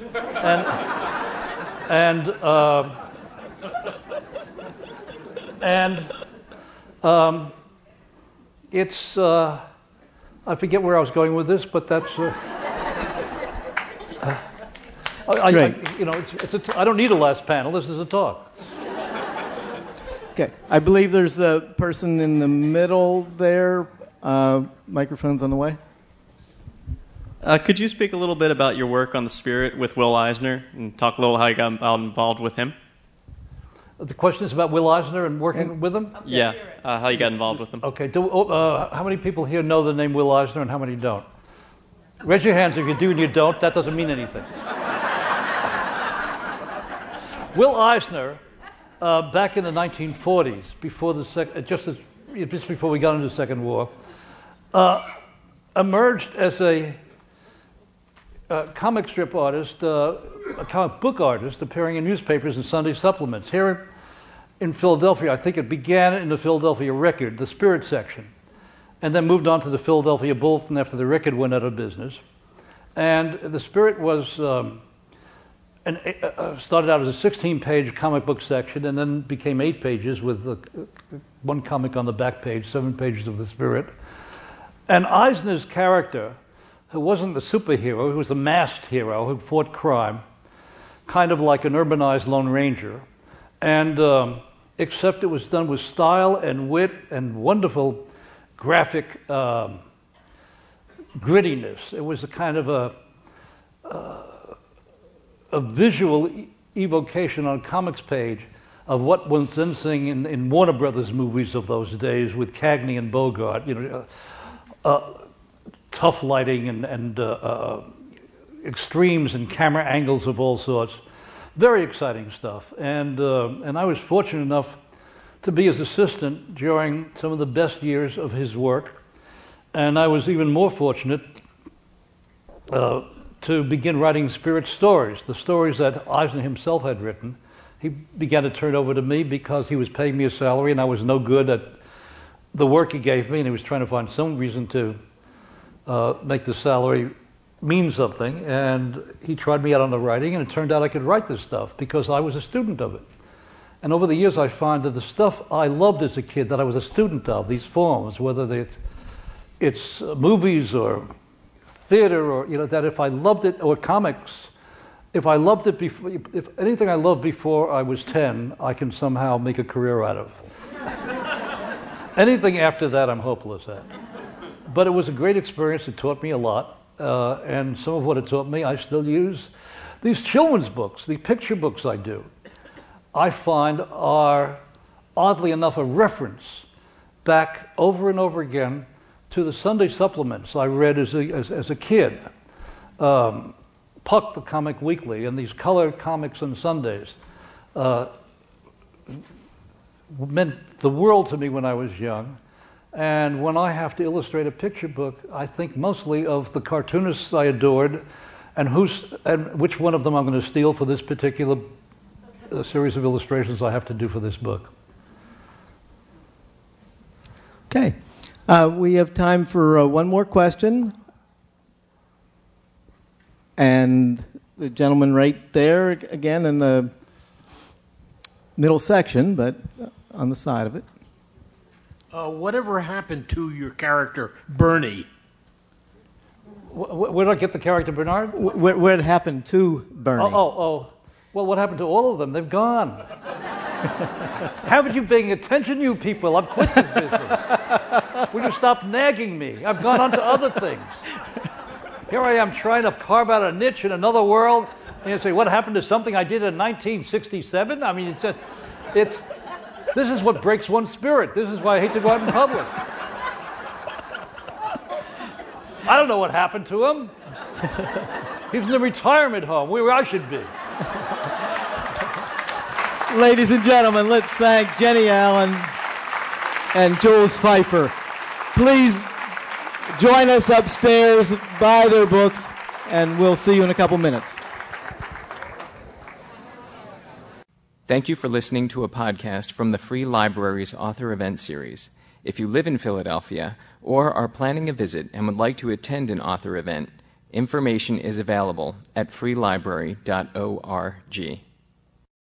It's, I forget where I was going with this, but that's... I don't need a last panel. This is a talk. Okay. I believe there's the person in the middle there. Microphone's on the way. Could you speak a little bit about your work on the Spirit with Will Eisner and talk a little how you got involved with him? The question is about Will Eisner and working with him? Yeah, how you got involved with him. Okay. How many people here know the name Will Eisner and how many don't? Raise your hands if you do and you don't. That doesn't mean anything. Will Eisner, back in the 1940s, just before we got into the Second War, emerged as a comic strip artist, a comic book artist, appearing in newspapers and Sunday supplements. Here in Philadelphia, I think it began in the Philadelphia Record, the Spirit section, and then moved on to the Philadelphia Bulletin after the Record went out of business. And the Spirit was started out as a 16-page comic book section, and then became 8 pages with one comic on the back page, 7 pages of the Spirit. And Eisner's character, who wasn't the superhero, he was a masked hero who fought crime, kind of like an urbanized Lone Ranger, and except it was done with style and wit and wonderful graphic grittiness. It was a kind of a visual evocation on a comics page of what was then seen in Warner Brothers movies of those days with Cagney and Bogart, tough lighting and extremes and camera angles of all sorts. Very exciting stuff. And I was fortunate enough to be his assistant during some of the best years of his work. And I was even more fortunate to begin writing Spirit stories, the stories that Eisner himself had written. He began to turn over to me because he was paying me a salary and I was no good at the work he gave me, and he was trying to find some reason to make the salary mean something. And he tried me out on the writing, and it turned out I could write this stuff because I was a student of it. And over the years I find that the stuff I loved as a kid that I was a student of, these forms, whether it's movies or theater or, that if I loved it, or comics, if I loved it before, if anything I loved before I was 10, I can somehow make a career out of. Anything after that, I'm hopeless at. But it was a great experience. It taught me a lot. And some of what it taught me, I still use. These children's books, the picture books I do, I find are, oddly enough, a reference back over and over again to the Sunday supplements I read as a kid. Puck, the Comic Weekly, and these colored comics on Sundays meant the world to me when I was young. And when I have to illustrate a picture book, I think mostly of the cartoonists I adored and which one of them I'm going to steal for this particular series of illustrations I have to do for this book. Okay. We have time for one more question. And the gentleman right there, again, in the middle section, but on the side of it. Whatever happened to your character, Bernie? Where did I get the character, Bernard? Where it happened to Bernie? Oh. Well, what happened to all of them? They've gone. Haven't you paying attention, you people? I've quit this business. Will you stop nagging me? I've gone on to other things. Here I am trying to carve out a niche in another world, and you say, what happened to something I did in 1967? I mean, this is what breaks one's spirit. This is why I hate to go out in public. I don't know what happened to him. He's in the retirement home, where I should be. Ladies and gentlemen, let's thank Jenny Allen and Jules Feiffer. Please join us upstairs, buy their books, and we'll see you in a couple minutes. Thank you for listening to a podcast from the Free Library's Author Event Series. If you live in Philadelphia or are planning a visit and would like to attend an author event, information is available at freelibrary.org.